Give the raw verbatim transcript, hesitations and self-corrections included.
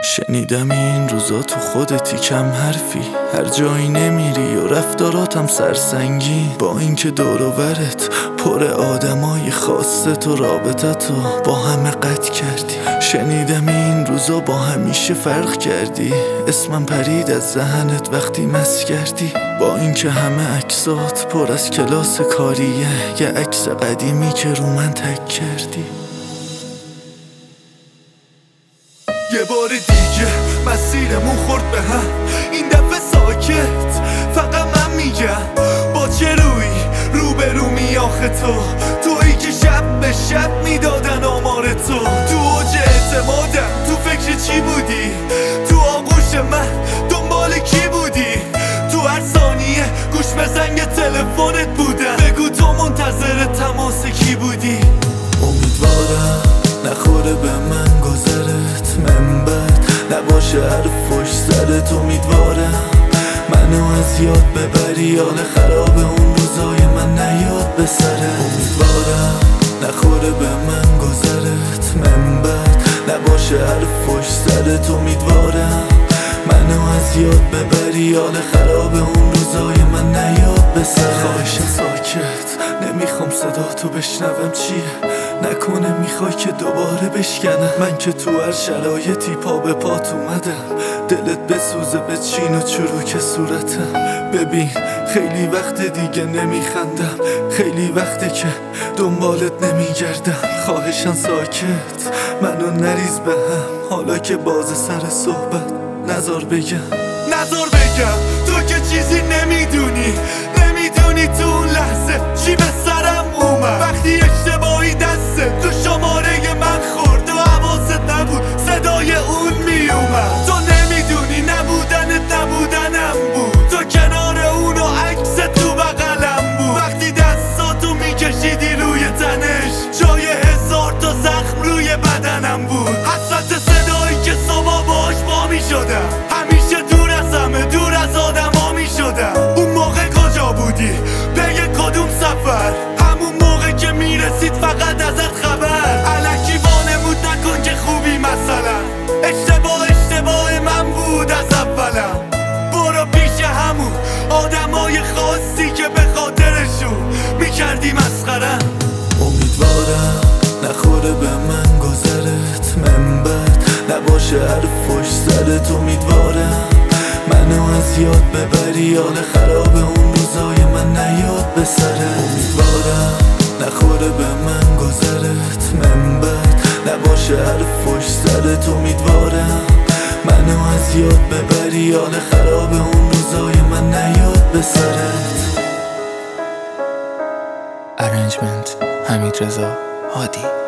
شنیدم این روزا تو خودتی کم حرفی، هر جایی نمیری و رفتاراتم سرسنگی، با اینکه دور و برت پر آدمای خاصه تو رابطتو با همه قطع کردی. شنیدم این روزا با همیشه فرق کردی، اسمم پرید از ذهنت وقتی مس کردی، با اینکه همه عکسات پر از کلاس کاریه، یه عکس قدیمی که رو من تک کردی. یه بار دیگه مسیرمون خورد به هم، این دفعه ساکت فقط من میگم با چه روی رو به رو می آخه تو، تویی که شب به شب میدادن آمار تو، تو اوج اعتمادم تو فکر چی بودی، تو آغوش من دنبال کی بودی، تو هر ثانیه گوش به زنگ تلفنت بودم، بگو تو منتظر تماس کی بودی. امیدوارم نخوره به من گذرت، منبت نباشه حرف پشت سرت، امیدوارم منو از یاد ببری، حال خراب اون روزای من نیاد به سرت، امیدوارم نخوره به من گذرت، منبت نباشه حرف پشت سرت، امیدوارم منو از یاد ببری، حال خراب اون روزای من نیاد به سرت. خواهشم ساکت نمیخوام صدا تو بشنوم، چیه نکنه میخوای که دوباره بشکنم، من که تو هر شرایطی پا به پات اومدم، دلت بسوزه به چین و چروک صورتم. ببین خیلی وقت دیگه نمیخندم، خیلی وقته که دنبالت نمیگردم، خواهشم ساکت منو نریز به هم، حالا که باز سر صحبت نزار بگم نزار بگم تو که چیزی نمیدونی، نمیدونی تو اون لحظه چی به سرم اومد، وقتی اشتباهی دسته تو شماره من خورد و حواست نبود صدای اون میومد، تو نمیدونی نبودنت نبودنم بود، تو کنار اون و عکس تو بغلم بود، وقتی دستاتو میکشیدی روی تنش جای هزار تا زخم روی بدنم بود، حسرت صدایی که صبح باش با میشدم، همیشه دور از همه دور از آدم ها میشدم. اون موقع کجا بودی؟ پی کدوم سفر؟ همون موقع که میرسید فقط ازت خبر، الکی وانمود نکن که خوبی مثلا، اشتباه اشتباه من بود از اولم، برو پیش همون آدمای خاصی که به خاطرشون میکردی مسخرم. امیدوارم نخوره به من گذرت، منبت نباشه حرف پشت سرت، امیدوارم منو از یاد ببری، حال خراب اون روزای من نیاد به سرت، امیدوارم نخوره به من گذرت، منبت نباشه حرف پشت سرت، امیدوارم منو از یاد ببری، حال خراب اون روزای من نیاد به سرت. ارنجمنت حمید رضا هادی.